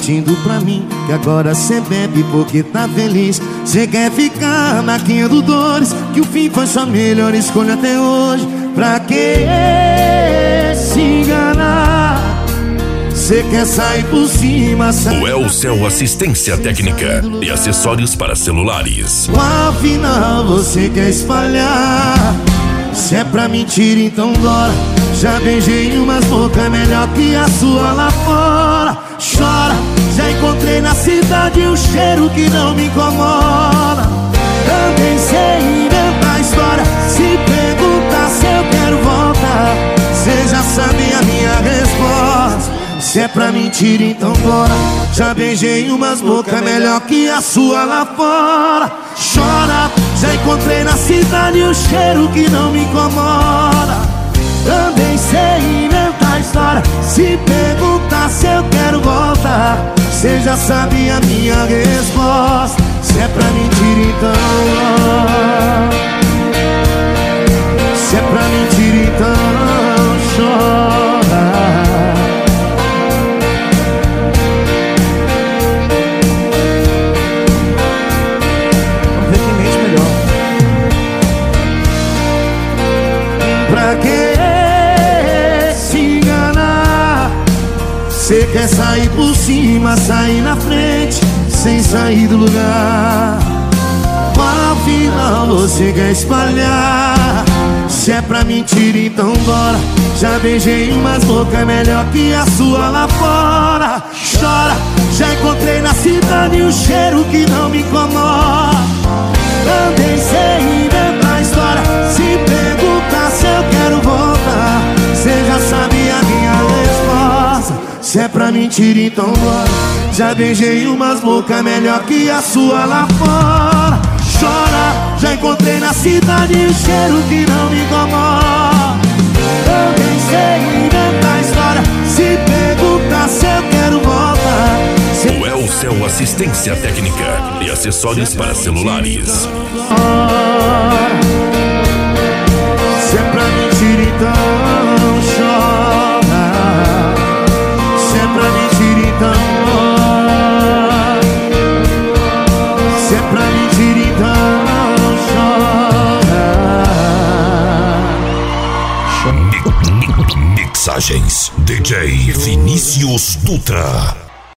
mentindo pra mim que agora cê bebe porque tá feliz. Cê quer ficar na quinha do Dores, que o fim foi sua melhor escolha até hoje. Pra que se enganar? Cê quer sair por cima, sair O Elcel Assistência Técnica e acessórios para celulares. Afinal você quer espalhar. Se é pra mentira então bora. Já beijei umas bocas melhor que a sua lá fora. Chora, já encontrei na cidade um cheiro que não me incomoda. Também sei inventar história. Se perguntar se eu quero voltar, cê já sabe a minha resposta. Se é pra mentir então bora. Já beijei umas bocas melhor que a sua lá fora. Chora, já encontrei na cidade um cheiro que não me incomoda. Também sei inventar história. Se perguntar se eu quero voltar, cê já sabe a minha resposta. Se é pra mentir então, se é pra mentir então chora. Pra que se enganar? Cê quer sair por cima, sair na frente, sem sair do lugar. Afinal você quer espalhar. Se é pra mentir então bora. Já beijei umas bocas melhor que a sua lá fora. Chora, já encontrei na cidade um cheiro que não me incomoda. Também sei inventar história. Se perguntar se eu quero voltar, cê já sabe a minha resposta. Se é pra mentir então bora. Já beijei umas bocas melhor que a sua lá fora. Chora, já encontrei na cidade um cheiro que não me incomoda. Também sei inventar história. Se perguntar se eu quero voltar, O Elcel Assistência Técnica e acessórios para celulares. Se é pra mentir então chora. Se é pra mentir então, se é pra mentir então chora. Mixagens DJ Vinícius Dutra.